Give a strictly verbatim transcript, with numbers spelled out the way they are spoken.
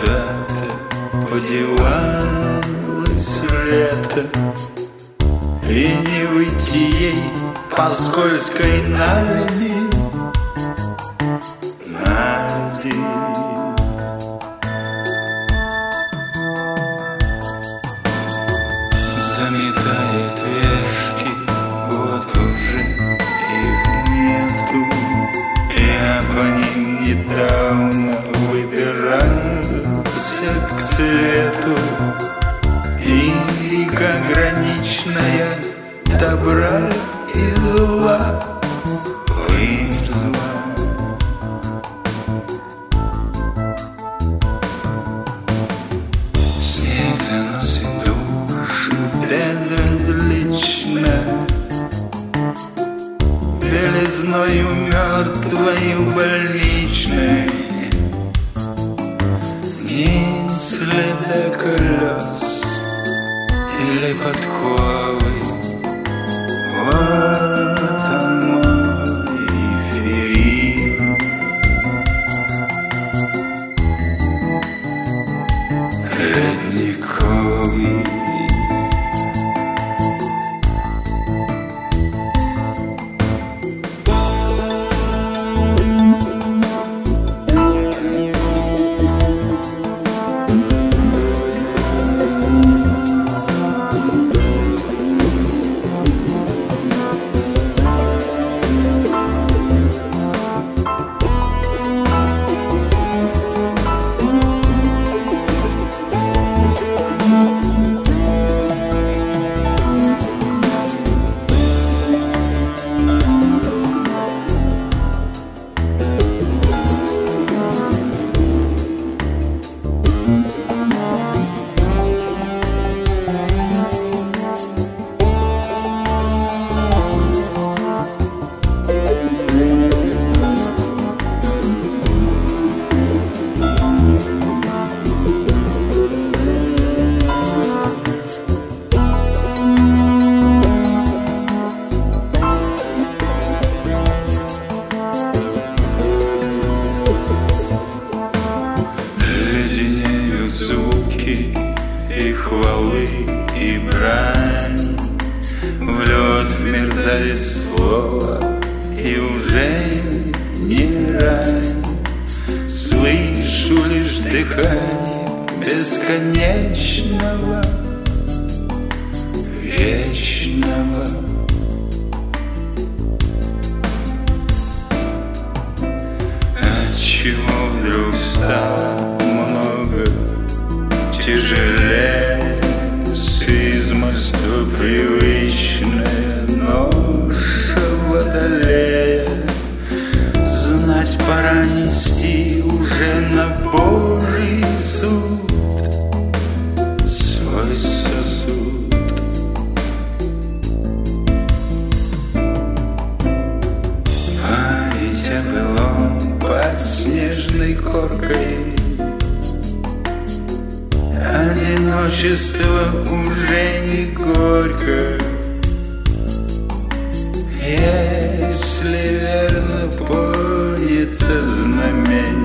куда-то подевалось лето, и не выйти ей по скользкой наледи, наледи. Заметает вешки, вот уже их нету. Я по ним недавно выбирался к цвету, и река граничная добра и зла вымерзла. Снег заносит душу безразлично, белизною мертвою больничной. Ни следа колес или подковы. Вот он мой эфир, ледниковый. Звуки и хвалы, и брань, в лед вмерзает слово, и уже не рань. Слышу лишь дыхание бесконечного, вечного. Отчего вдруг стало много тяжелее с измольства привычная ноша водолея? Знать пора нести уже на Божий суд свой сосуд. Память о былом под снежной коркой, одиночество уже не горько, если верно понято знамение.